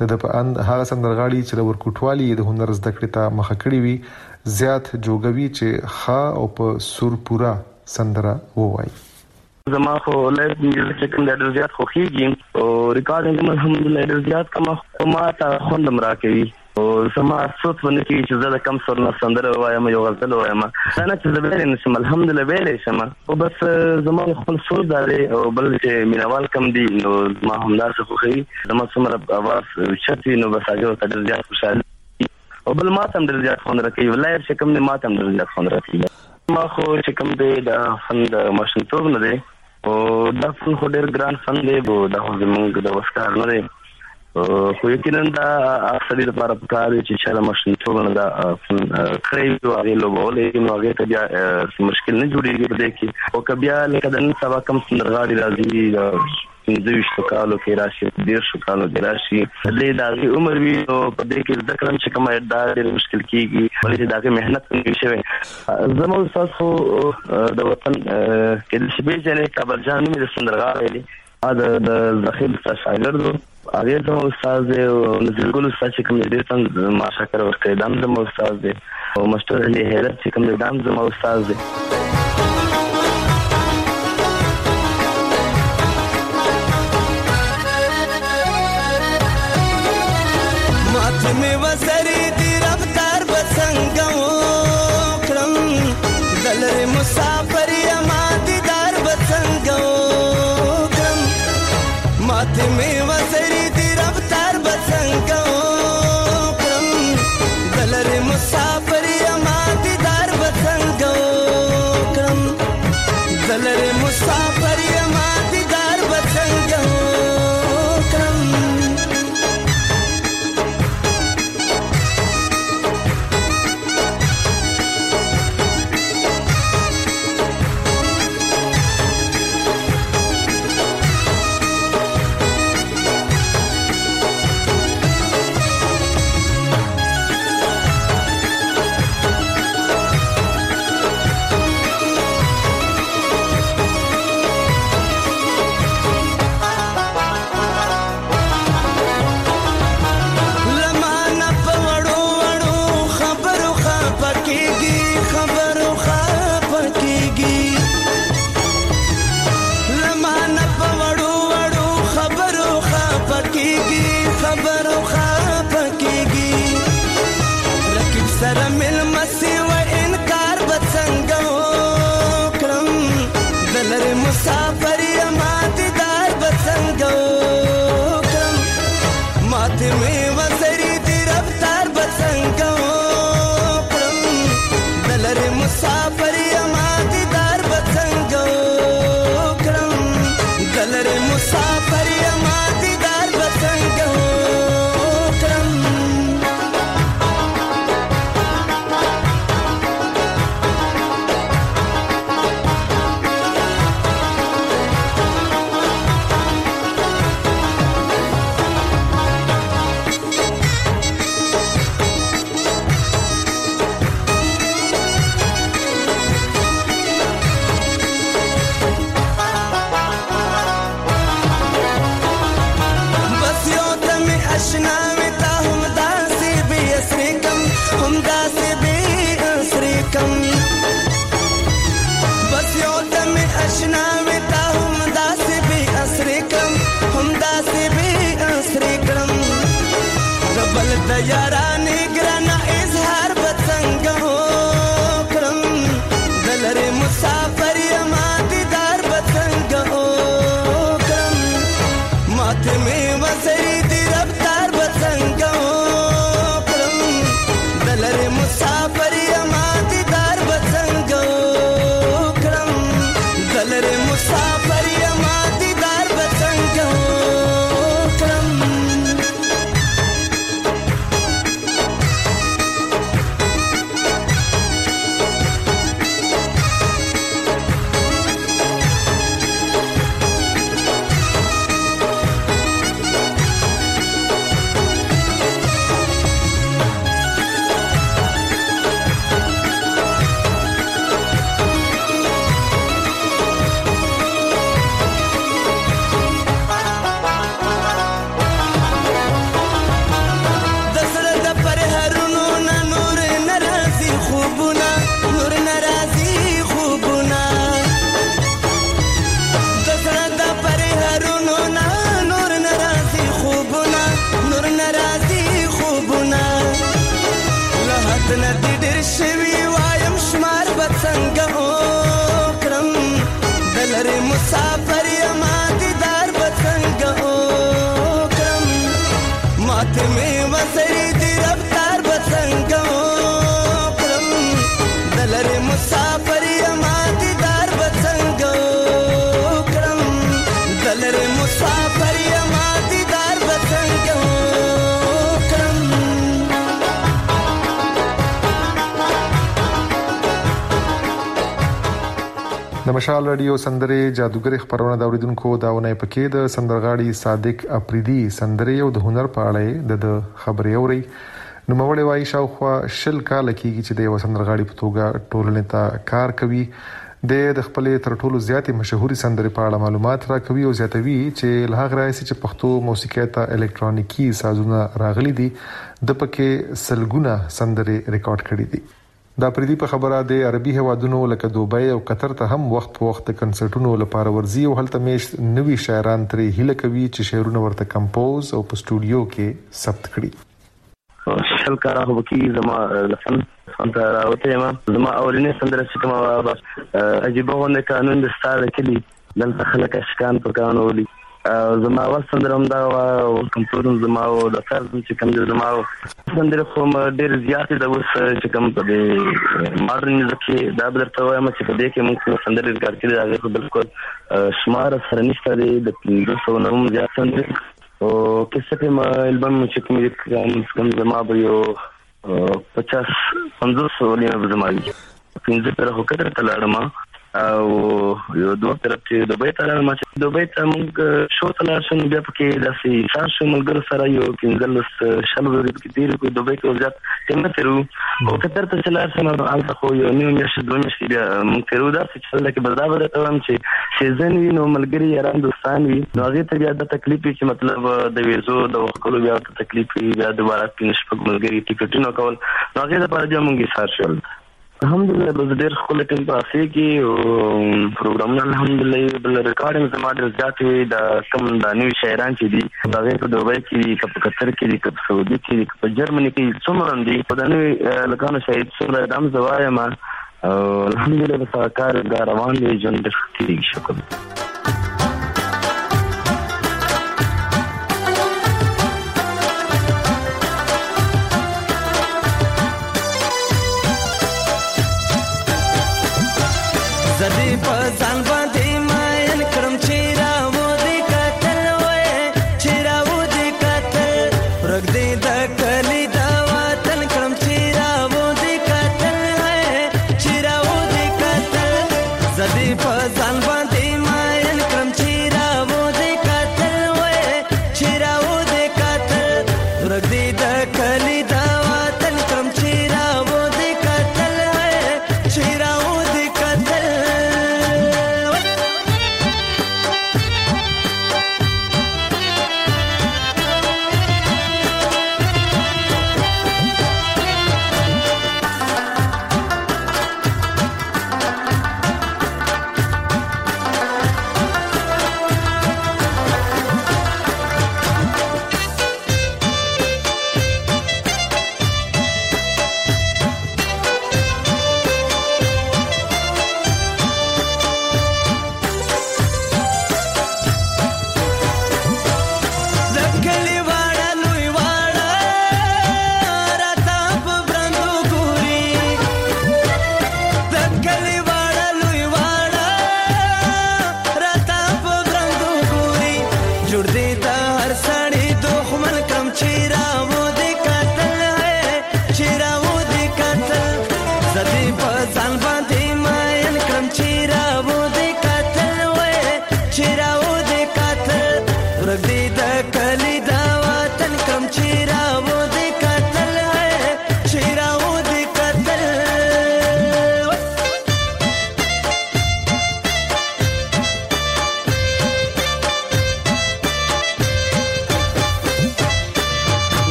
S3: د په اند هغه سندرغاړي چې د ورکوټوالي د هنر زده کړې ته مخه کړی وي زیات جوګوي چې خا او په سور پورا سندره ووایي.
S6: زما خو لایف میوزیک چې کوم ډېر زیات خوښیږي او ریکارډینګ الحمدلله ډېر زیات کوم ما ته خوند راکوي او سما افسوس باندې چې زه د کم سر نه سندره وایم یو غزل وایم انا چې زه به نشم الحمدلله به شم او بس زما خپل سوز دی او بل چې مینوال کم دي نو ما هم داسې خوښي زما څومره اواز شتي نو بس هغه ته ډېر زیات خوشاله او بل ما ته ډېر زیات خوند راکوي ولای چې کوم نه ما ته ډېر زیات خوند راکوي. ما خو چې کوم دی د فن د ماشینتوب نه دی او دا فن خو ډېر ګران فن دی او دا زمونږ د وسکار نه دی خو یقینا دا اکثري لپاره پکاره چې شاله ماشینتوب نه دا فن کړی او هغه لوبولې نو هغه ته بیا مشکل نه جوړیږي په دې کې او کبیا لکه د نن سبا کم سندرغاړي راځي د شکالو کې راشي ډیر شکالو کې راشي د دې عمر وی او په دې کې د کلم چې کومه دا ډیر مشکل کیږي ولې دا کې مهنت کوي شوی زموږ استاد خو د وطن کې د شبي جنې کابرجان مې د سندرغاړي دی د ذخیر شاګرد هغه زموږ استاد دی او نزلګل استاد چې کوم دې څنګه ما شکر ورکړی دام زموږ استاد دی او مستر علي هیرت چې کوم دام زموږ استاد دی.
S13: میں وزری دی رفتار بسنگو کرم دلر مسافر یما دیدار بسنگو کرم مات میں وزری دی رفتار بسنگو کرم دلر مسافر یما دیدار بسنگو کرم دلر مسافر یما دیدار بسنگو کرم زلره مسافر یما دیدار بڅنګه وکړم
S3: د مشال رادیو سندره جادوګر خبرونه د اوریدونکو داونه پکې د سندرغاړي صادق اپریدي سندره یو د هنر په اړه د خبرې اوري نو مولوی وای شاوخوا شل کال کېږي چې د یو سندرغاړي په توګه ټولنې ته کار کوي د خپل تر ټولو زیاتې مشهوري سندرې په اړه معلومات راکوي او زیاتوي چې لهغه راځي چې پښتو موسیقي ته الکترونیکي سازونه راغلي دي د پکې سلګونه سندرې ریکارډ کړي دي دا پردي په خبره د عربي هوادونو لکه دوبۍ او قطر ته هم وخت په وخت کنسرټونو لپاره ورزي او هلته میش نوي شاعران ترې هیله کوي چې شعرونه ورته کمپوز او په سټوډیو کې ثبت کړي
S6: شل کارا هو کی زما لفن څنګه راوته ما زما اولینې سندره چې کومه عجیب غونډه قانون د ستاره کلی دلته خلک اشکان په قانونولي زما اول سندره هم دا او کمپوزر زما او د فرض چې کوم زما سندره کوم ډیر زیاتې د اوس چې کوم په ماډرن میوزیک دا بدرته وایم چې په دې کې موږ سندره ریکارډ کړې دا بالکل شمار سره نشته د 200 نوم زیات سندره او کیسه په البم چې کوم زما به یو 50-50 ولې زما پنځه پر هو کتر تلاړم او یو دوه طرف ته دوبۍ ته راځم چې دوبۍ ته موږ شو تلاشن بیا پکې داسې شاسو ملګر سره یو کینګلس شلو کې تیر کو دوبۍ کې ځات څنګه تیرو او کتر ته تلاشن او الته خو یو نیو میاشت دوه میاشتې بیا موږ تیرو دا چې لکه بردابر ته هم چې سیزن وی نو ملګری یاران دوستان وی نو هغه ته بیا د تکلیف چې مطلب د ویزو د وکولو بیا د تکلیف بیا دوباره کې نشپک ملګری ټیکټ نه کول نو هغه لپاره چې موږ یې سار شول الحمدلله بس ډېر خپل ټیم په اسې کې او پروګرامونه الحمدلله بل ریکارډینګ زما ډېر زیات وي د کوم د نوي شاعران چې دي هغه په دوبۍ کې په قطر کې په سعودي کې په جرمني کې څومره دي په د نوي لکانو شاعر څومره دام زوایم الحمدلله په کار روان دي جون د ختي شکر
S13: زدی په ځان باندې ماین کړم چې راو دې کتل وې چې راو دې کتل رګ دې د کلی دا وطن کړم چې راو دې کتل وې چې راو دې کتل زدی په ځان باندې ماین کړم چې راو دې کتل وې چې راو دې کتل رګ دې د کلی دا وطن کړم چې راو دې کتل وې چې راو دې کتل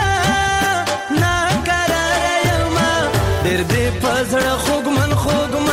S13: ډېر دې پزړه خوګمن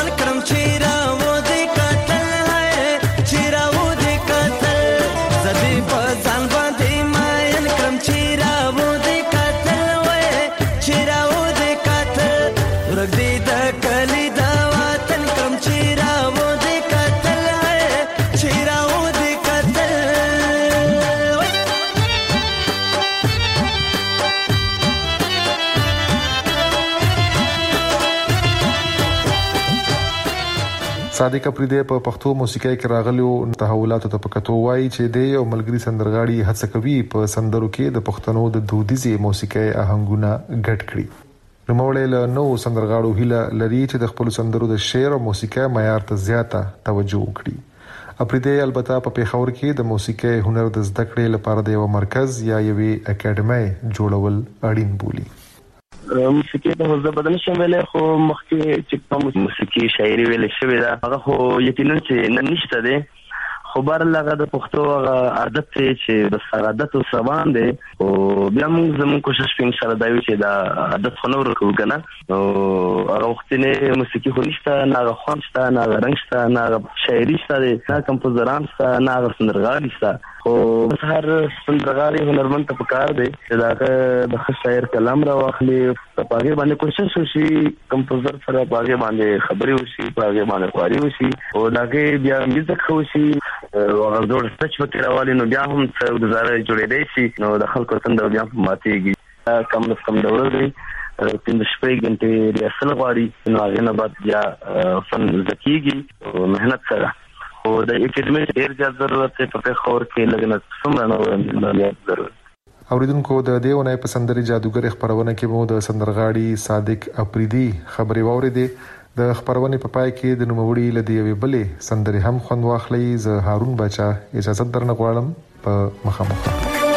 S3: صادق اپریدي په پښتو موسیقۍ کې راغلو تحولاتو ته پکتو وایي چې د یو ملګری سندرغاړي هڅه کوي په سندرو کې د پښتنو د دودیزي موسیقۍ آهنګونه ګډ کړي. نوموړی له نو سندرغاړو هیله لري چې د خپل سندرو د شعر او موسیقۍ معیار ته زیاته توجه وکړي. اپریدي البته په پیښور کې د موسیقۍ هنر د زده کړې لپاره د یو مرکز یا یوې اکیډمۍ جوړول اړین بولي.
S6: موسیقي ته زه بدل شم ویلې خو مخکې چې کوم موسیقي شاعري ویلې شوې ده هغه خو یقینا چې نن نشته ده، خو بار لغه د پښتو عادت چې د سعادت او سبان دی او بیا موږ زموږ کوشش کوو چې دا وي چې دا عادت خو نور کوو کنه او هغه وخت نه موسیقي خو نشته، نه خوان شته، نه رنگ شته، نه شاعري شته، نه کمپوزران شته، نه سندرغاړي شته. خو هر سندرغاړي هنرمند ته پکار دی چې دا د شاعر کلام را واخلي، په هغه باندې کوشش وشي، کمپوزر سره په هغه باندې خبري وشي، په هغه باندې خواري وشي او داګه بیا میوزیک وشي او هغه جوړ سچ پکې راوالي نو بیا هم څه د زاره جوړې دی شي نو د خلکو څنګه بیا ماتيږي. کم ډول دی تین شپږ غنټې ریاست غواړي نو هغه نه بعد بیا فن زکیږي او مهنت سره او د اکیډمي ډیر زیات ضرورت دی په خور کې لګنه څومره نه ضرورت.
S3: اوریدونکو د دیونه په سندري جادوګر خبرونه کې مو د سندرغاړي صادق اپریدي خبري واوریدې. د خبرونه په پای کې د نوموړي لدی یوې بلې سندري هم خوند واخلي. زه هارون بچا اجازه درنه غواړم په مخامخ.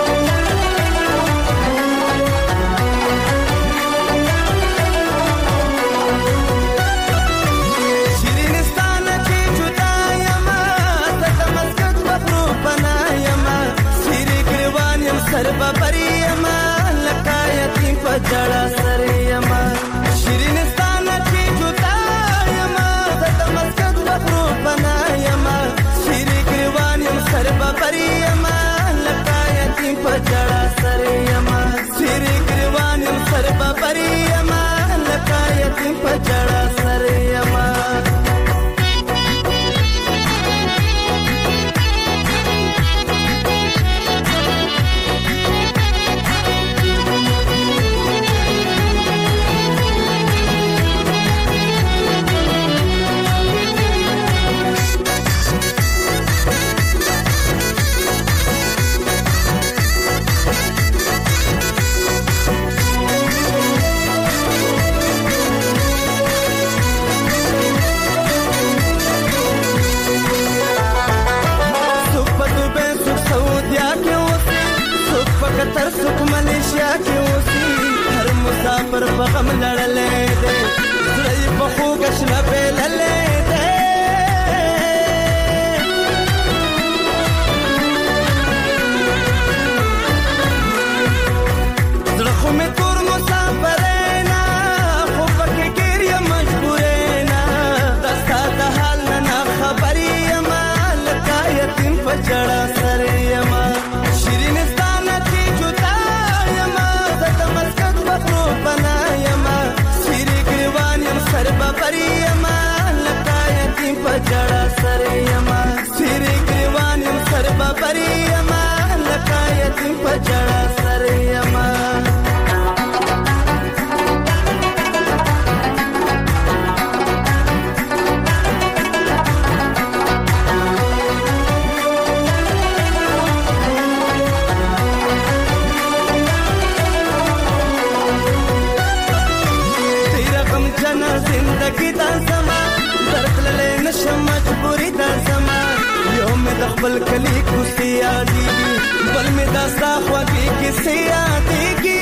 S13: خپل کلی کوسي یادي بل می داستا خو کې کیسه یادېږي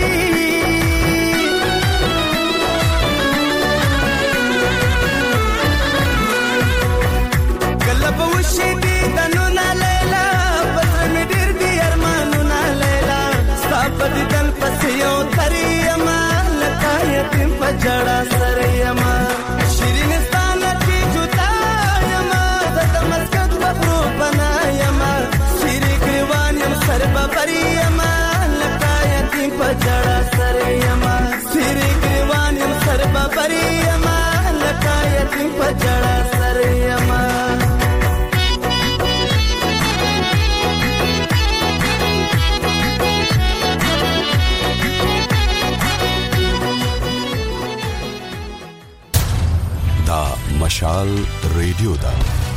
S13: کله په وشي دي دنو نه لیلا پس می ډیر دي ارمانو نه لیلا صاحب دي دل پس یو تریما لکه یتیم پجړا سریما شیرین ستانه کې جوتا یما د مسکت بخرو بنایما سری ګریوان یم سر په پریما لکه
S9: مشال ریډیو دا